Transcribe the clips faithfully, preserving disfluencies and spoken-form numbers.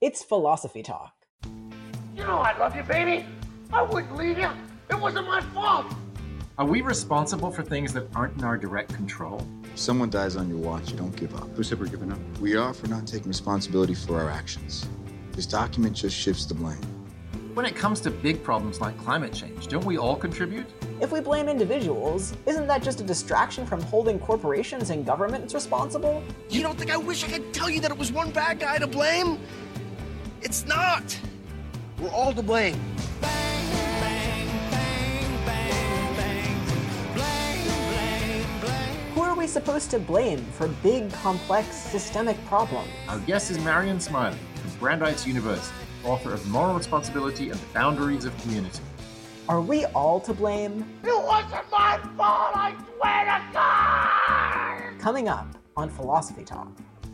It's Philosophy Talk. You know I love you, baby. I wouldn't leave you. It wasn't my fault. Are we responsible for things that aren't in our direct control? If someone dies on your watch, you don't give up. Who said we're giving up? We are for not taking responsibility for our actions. This document just shifts the blame. When it comes to big problems like climate change, don't we all contribute? If we blame individuals, isn't that just a distraction from holding corporations and governments responsible? You don't think I wish I could tell you that it was one bad guy to blame? It's not. We're all to blame. Who are we supposed to blame for big, complex, systemic problems? Our guest is Marion Smiley from Brandeis University, author of Moral Responsibility and the Boundaries of Community. Are we all to blame? It wasn't my fault, I swear to God! Coming up on Philosophy Talk.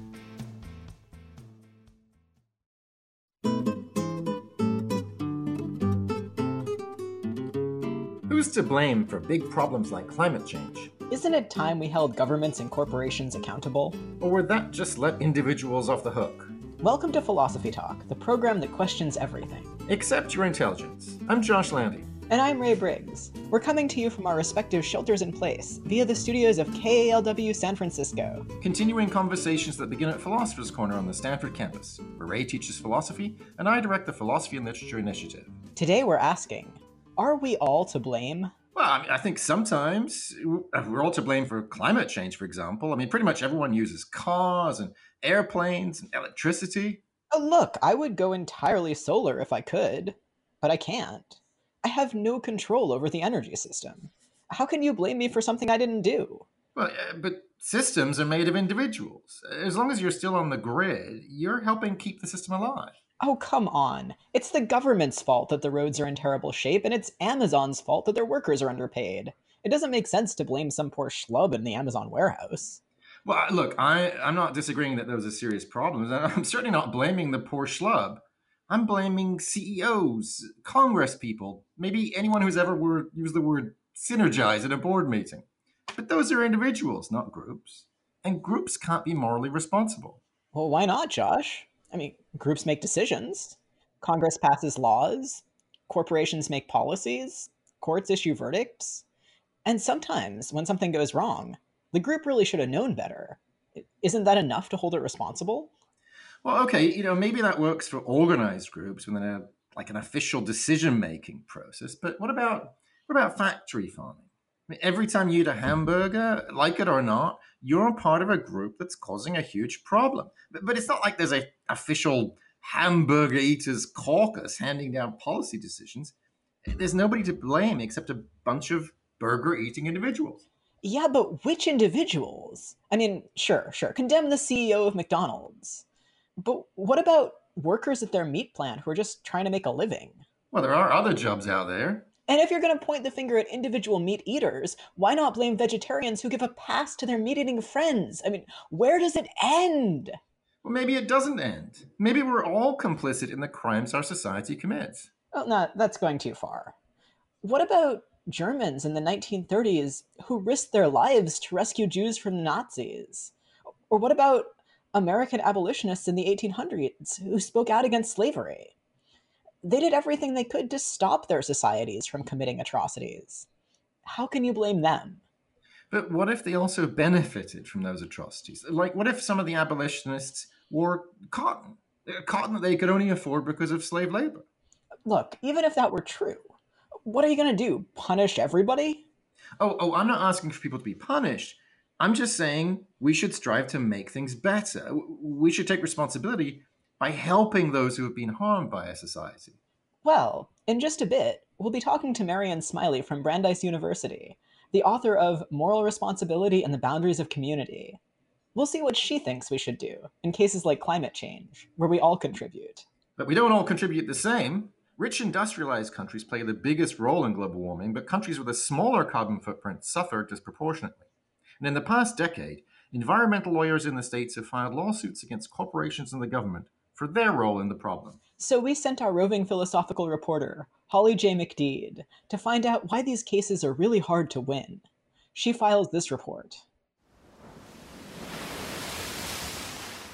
Who's to blame for big problems like climate change? Isn't it time we held governments and corporations accountable? Or would that just let individuals off the hook? Welcome to Philosophy Talk, the program that questions everything. Accept your intelligence. I'm Josh Landy. And I'm Ray Briggs. We're coming to you from our respective shelters in place via the studios of K A L W San Francisco. Continuing conversations that begin at Philosopher's Corner on the Stanford campus, where Ray teaches philosophy and I direct the Philosophy and Literature Initiative. Today we're asking, are we all to blame? Well, I mean, I think sometimes we're all to blame for climate change, for example. I mean, pretty much everyone uses cars and airplanes and electricity. Oh, look, I would go entirely solar if I could, but I can't. I have no control over the energy system. How can you blame me for something I didn't do? Well, uh, but systems are made of individuals. As long as you're still on the grid, you're helping keep the system alive. Oh, come on. It's the government's fault that the roads are in terrible shape, and it's Amazon's fault that their workers are underpaid. It doesn't make sense to blame some poor schlub in the Amazon warehouse. Well, look, I, I'm not disagreeing that those are serious problems. I'm certainly not blaming the poor schlub. I'm blaming C E Os, Congress people, maybe anyone who's ever word, used the word synergize at a board meeting. But those are individuals, not groups. And groups can't be morally responsible. Well, why not, Josh? I mean, groups make decisions. Congress passes laws. Corporations make policies. Courts issue verdicts. And sometimes, when something goes wrong, the group really should have known better. Isn't that enough to hold it responsible? Well, okay, you know, maybe that works for organized groups when they have like an official decision-making process. But what about what about factory farming? I mean, every time you eat a hamburger, like it or not, you're a part of a group that's causing a huge problem. But, but it's not like there's a official hamburger eaters caucus handing down policy decisions. There's nobody to blame except a bunch of burger-eating individuals. Yeah, but which individuals? I mean, sure, sure, condemn the C E O of McDonald's. But what about workers at their meat plant who are just trying to make a living? Well, there are other jobs out there. And if you're going to point the finger at individual meat eaters, why not blame vegetarians who give a pass to their meat-eating friends? I mean, where does it end? Well, maybe it doesn't end. Maybe we're all complicit in the crimes our society commits. Oh, no, that's going too far. What about Germans in the nineteen thirties who risked their lives to rescue Jews from the Nazis? Or what about American abolitionists in the eighteen hundreds who spoke out against slavery? They did everything they could to stop their societies from committing atrocities. How can you blame them? But what if they also benefited from those atrocities? Like, what if some of the abolitionists wore cotton? Cotton that they could only afford because of slave labor? Look, even if that were true, what are you going to do? Punish everybody? Oh, oh, I'm not asking for people to be punished. I'm just saying we should strive to make things better. We should take responsibility by helping those who have been harmed by our society. Well, in just a bit, we'll be talking to Marion Smiley from Brandeis University, the author of Moral Responsibility and the Boundaries of Community. We'll see what she thinks we should do in cases like climate change, where we all contribute. But we don't all contribute the same. Rich industrialized countries play the biggest role in global warming, but countries with a smaller carbon footprint suffer disproportionately. And in the past decade, environmental lawyers in the States have filed lawsuits against corporations and the government for their role in the problem. So we sent our roving philosophical reporter, Holly J. McDeed, to find out why these cases are really hard to win. She files this report.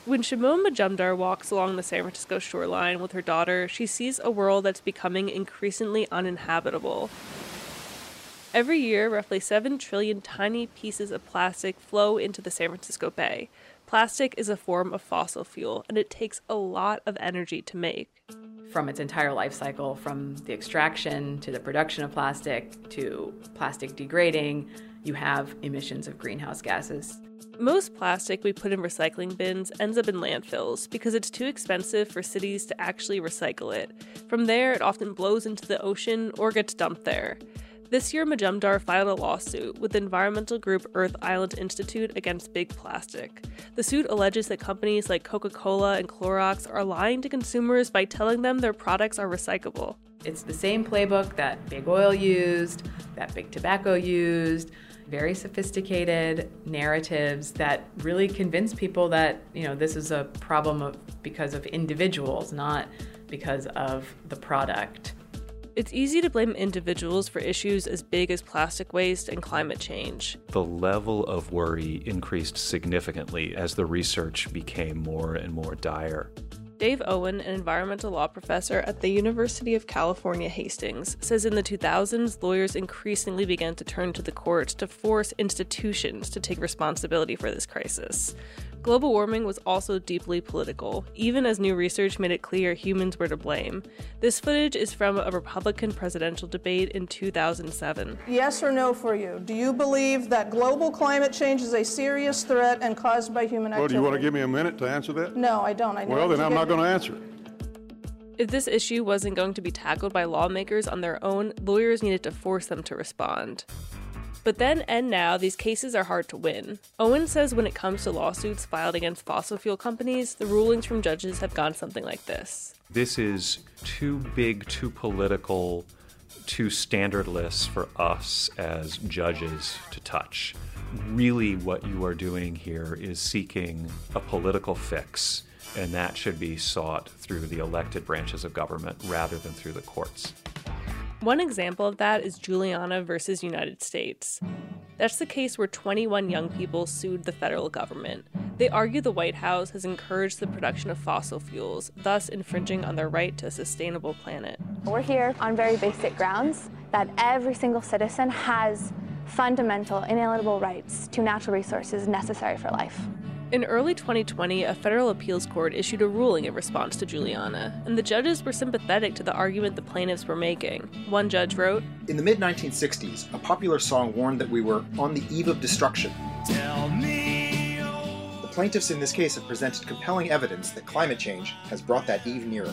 When Shimon Majumdar walks along the San Francisco shoreline with her daughter, she sees a world that's becoming increasingly uninhabitable. Every year, roughly seven trillion tiny pieces of plastic flow into the San Francisco Bay. Plastic is a form of fossil fuel, and it takes a lot of energy to make. From its entire life cycle, from the extraction to the production of plastic to plastic degrading, you have emissions of greenhouse gases. Most plastic we put in recycling bins ends up in landfills because it's too expensive for cities to actually recycle it. From there, it often blows into the ocean or gets dumped there. This year, Majumdar filed a lawsuit with the environmental group Earth Island Institute against Big Plastic. The suit alleges that companies like Coca-Cola and Clorox are lying to consumers by telling them their products are recyclable. It's the same playbook that Big Oil used, that Big Tobacco used, very sophisticated narratives that really convince people that, you know, this is a problem of because of individuals, not because of the product. It's easy to blame individuals for issues as big as plastic waste and climate change. The level of worry increased significantly as the research became more and more dire. Dave Owen, an environmental law professor at the University of California, Hastings, says in the two thousands, lawyers increasingly began to turn to the courts to force institutions to take responsibility for this crisis. Global warming was also deeply political, even as new research made it clear humans were to blame. This footage is from a Republican presidential debate in two thousand seven. Yes or no for you? Do you believe that global climate change is a serious threat and caused by human activity? Well, do you want to give me a minute to answer that? No, I don't. I well, then I'm not going to answer it. If this issue wasn't going to be tackled by lawmakers on their own, lawyers needed to force them to respond. But then and now, these cases are hard to win. Owen says when it comes to lawsuits filed against fossil fuel companies, the rulings from judges have gone something like this. This is too big, too political, too standardless for us as judges to touch. Really, what you are doing here is seeking a political fix, and that should be sought through the elected branches of government rather than through the courts. One example of that is Juliana versus United States. That's the case where twenty-one young people sued the federal government. They argue the White House has encouraged the production of fossil fuels, thus infringing on their right to a sustainable planet. We're here on very basic grounds that every single citizen has fundamental, inalienable rights to natural resources necessary for life. In early twenty twenty, a federal appeals court issued a ruling in response to Juliana, and the judges were sympathetic to the argument the plaintiffs were making. One judge wrote, "In the mid nineteen sixties, a popular song warned that we were on the eve of destruction. Tell me, oh. The plaintiffs in this case have presented compelling evidence that climate change has brought that eve nearer."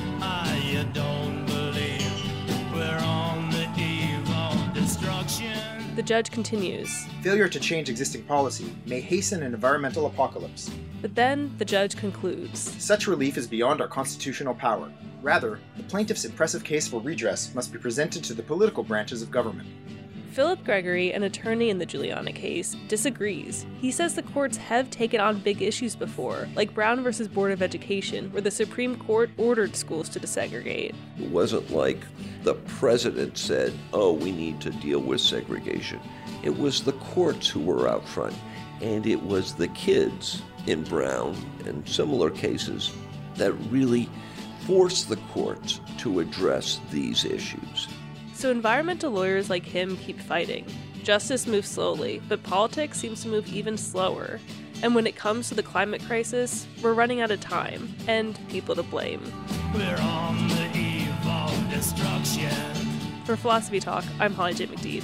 I don't believe we're on the eve of destruction. The judge continues, "Failure to change existing policy may hasten an environmental apocalypse." But then the judge concludes, "Such relief is beyond our constitutional power. Rather, the plaintiff's impressive case for redress must be presented to the political branches of government." Philip Gregory, an attorney in the Juliana case, disagrees. He says the courts have taken on big issues before, like Brown versus Board of Education, where the Supreme Court ordered schools to desegregate. It wasn't like the president said, oh, we need to deal with segregation. It was the courts who were out front, and it was the kids in Brown and similar cases that really forced the courts to address these issues. So environmental lawyers like him keep fighting. Justice moves slowly, but politics seems to move even slower. And when it comes to the climate crisis, we're running out of time and people to blame. We're on the eve of destruction. For Philosophy Talk, I'm Holly J. McDede.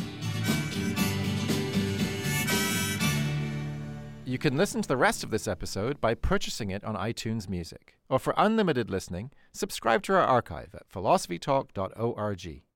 You can listen to the rest of this episode by purchasing it on iTunes Music. Or for unlimited listening, subscribe to our archive at philosophy talk dot org.